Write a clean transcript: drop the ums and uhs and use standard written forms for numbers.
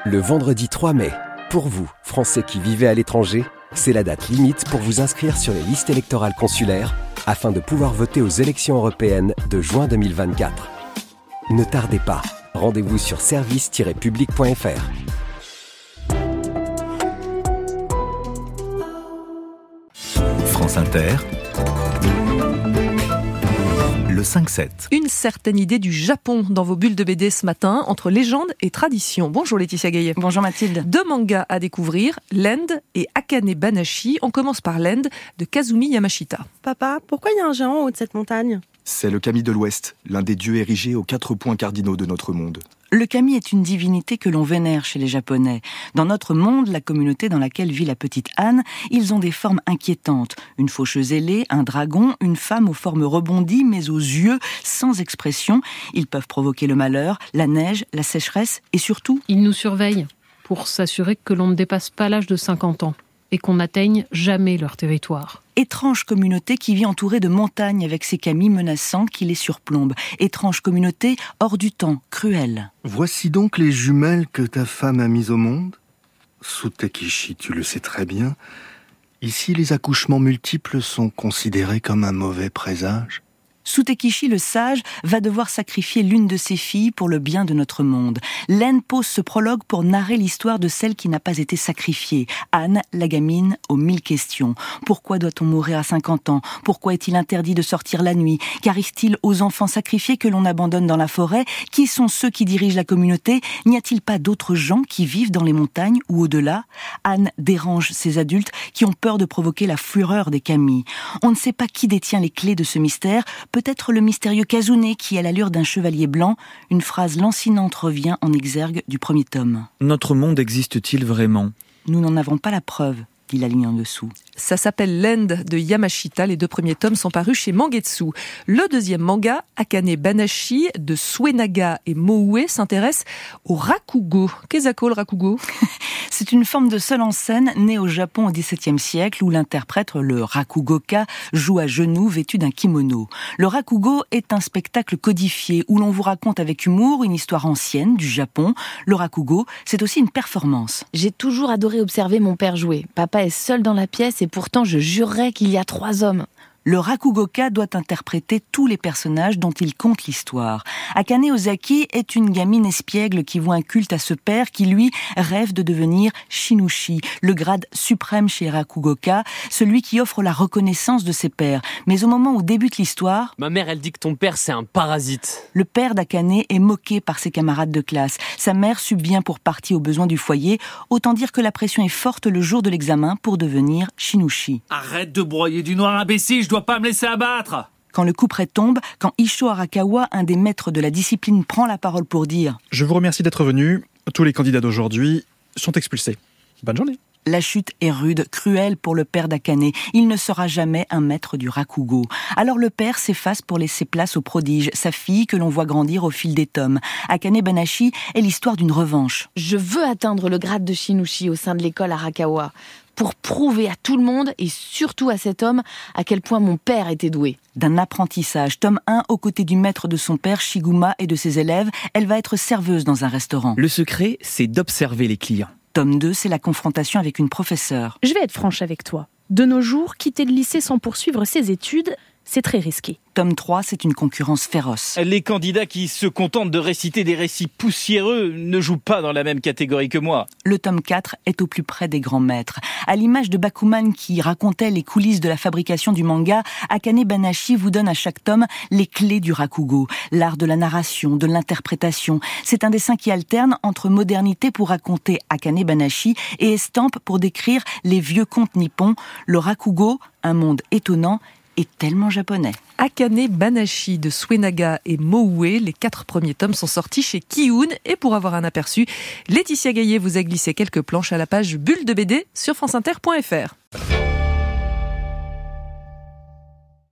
Le vendredi 3 mai, pour vous, Français qui vivez à l'étranger, c'est la date limite pour vous inscrire sur les listes électorales consulaires afin de pouvoir voter aux élections européennes de juin 2024. Ne tardez pas, rendez-vous sur service-public.fr. France Inter, le 5-7. Une certaine idée du Japon dans vos bulles de BD ce matin, entre légende et tradition. Bonjour Laetitia Gaillet. Bonjour Mathilde. 2 mangas à découvrir, Land et Akane Banashi. On commence par Land de Kazumi Yamashita. Papa, pourquoi il y a un géant en haut de cette montagne ? C'est le kami de l'Ouest, l'un des dieux érigés aux 4 points cardinaux de notre monde. Le kami est une divinité que l'on vénère chez les Japonais. Dans notre monde, la communauté dans laquelle vit la petite Anne, ils ont des formes inquiétantes. Une faucheuse ailée, un dragon, une femme aux formes rebondies mais aux yeux sans expression. Ils peuvent provoquer le malheur, la neige, la sécheresse et surtout... Ils nous surveillent pour s'assurer que l'on ne dépasse pas l'âge de 50 ans et qu'on n'atteigne jamais leur territoire. Étrange communauté qui vit entourée de montagnes avec ses kamis menaçants qui les surplombent. Étrange communauté hors du temps, cruelle. Voici donc les jumelles que ta femme a mises au monde. Tsutekishi, tu le sais très bien. Ici, les accouchements multiples sont considérés comme un mauvais présage. Tsutekishi le sage va devoir sacrifier l'une de ses filles pour le bien de notre monde. Len pose ce prologue pour narrer l'histoire de celle qui n'a pas été sacrifiée. Anne, la gamine, aux 1000 questions. Pourquoi doit-on mourir à 50 ans ? Pourquoi est-il interdit de sortir la nuit ? Qu'arrive-t-il aux enfants sacrifiés que l'on abandonne dans la forêt ? Qui sont ceux qui dirigent la communauté ? N'y a-t-il pas d'autres gens qui vivent dans les montagnes ou au-delà ? Anne dérange ces adultes qui ont peur de provoquer la fureur des kami. On ne sait pas qui détient les clés de ce mystère. Peut-être le mystérieux Kazune qui a l'allure d'un chevalier blanc. Une phrase lancinante revient en exergue du premier tome. Notre monde existe-t-il vraiment ? Nous n'en avons pas la preuve, dit la ligne en dessous. Ça s'appelle Land de Yamashita. Les 2 premiers tomes sont parus chez Mangetsu. Le 2e manga, Akane Banashi de Suenaga et Moue, s'intéresse au rakugo. Qu'est-ce que le rakugo ? C'est une forme de seul en scène née au Japon au XVIIe siècle où l'interprète, le rakugoka, joue à genoux vêtu d'un kimono. Le rakugo est un spectacle codifié où l'on vous raconte avec humour une histoire ancienne du Japon. Le rakugo, c'est aussi une performance. J'ai toujours adoré observer mon père jouer. Papa est seul dans la pièce et pourtant je jurerais qu'il y a 3 hommes. Le rakugoka doit interpréter tous les personnages dont il conte l'histoire. Akane Ozaki est une gamine espiègle qui voue un culte à ce père qui, lui, rêve de devenir Shinushi, le grade suprême chez rakugoka, celui qui offre la reconnaissance de ses pairs. Mais au moment où débute l'histoire... Ma mère, elle dit que ton père, c'est un parasite. Le père d'Akane est moqué par ses camarades de classe. Sa mère subvient pour partie aux besoins du foyer. Autant dire que la pression est forte le jour de l'examen pour devenir Shinushi. Arrête de broyer du noir, imbécile, je dois pas me laisser abattre. Quand le couperet tombe, quand Issho Arakawa, un des maîtres de la discipline, prend la parole pour dire « Je vous remercie d'être venu. Tous les candidats d'aujourd'hui sont expulsés. Bonne journée ». La chute est rude, cruelle pour le père d'Akane. Il ne sera jamais un maître du rakugo. Alors le père s'efface pour laisser place au prodige, sa fille que l'on voit grandir au fil des tomes. Akane Banashi est l'histoire d'une revanche. Je veux atteindre le grade de Shinushi au sein de l'école Arakawa pour prouver à tout le monde et surtout à cet homme à quel point mon père était doué. D'un apprentissage, tome 1, aux côtés du maître de son père, Shiguma, et de ses élèves, elle va être serveuse dans un restaurant. Le secret, c'est d'observer les clients. Tome 2, c'est la confrontation avec une professeure. Je vais être franche avec toi. De nos jours, quitter le lycée sans poursuivre ses études, c'est très risqué. Tome 3, c'est une concurrence féroce. Les candidats qui se contentent de réciter des récits poussiéreux ne jouent pas dans la même catégorie que moi. Le tome 4 est au plus près des grands maîtres. À l'image de Bakuman qui racontait les coulisses de la fabrication du manga, Akane Banashi vous donne à chaque tome les clés du rakugo, l'art de la narration, de l'interprétation. C'est un dessin qui alterne entre modernité pour raconter Akane Banashi et estampe pour décrire les vieux contes nippons. Le rakugo, un monde étonnant, est tellement japonais. Akane Banashi de Suenaga et Moue, les 4 premiers tomes sont sortis chez Kiun. Et pour avoir un aperçu, Laetitia Gaillet vous a glissé quelques planches à la page Bulle de BD sur franceinter.fr.